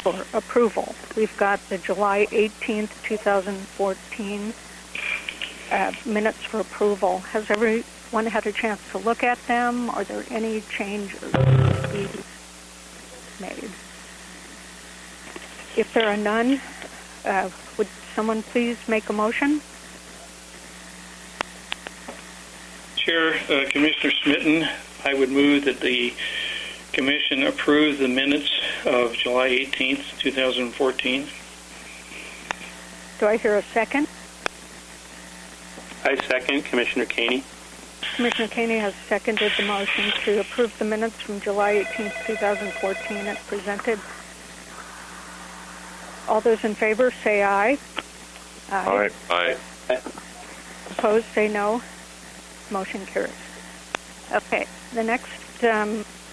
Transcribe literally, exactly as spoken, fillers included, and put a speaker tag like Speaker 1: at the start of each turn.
Speaker 1: for approval. We've got the July eighteenth, two thousand fourteen uh, minutes for approval. Has everyone had a chance to look at them? Are there any changes to be made? If there are none, uh, would someone please make a motion?
Speaker 2: Chair, uh, Commissioner Smitten, I would move that the Commission approve the minutes of July eighteenth, two thousand fourteen.
Speaker 1: Do I hear a second?
Speaker 3: I second, Commissioner Caney.
Speaker 1: Commissioner Caney has seconded the motion to approve the minutes from July eighteenth, two thousand fourteen as presented. All those in favor say aye.
Speaker 4: Aye. Aye.
Speaker 3: Aye.
Speaker 1: Opposed say no. Motion carries. Okay, the next um,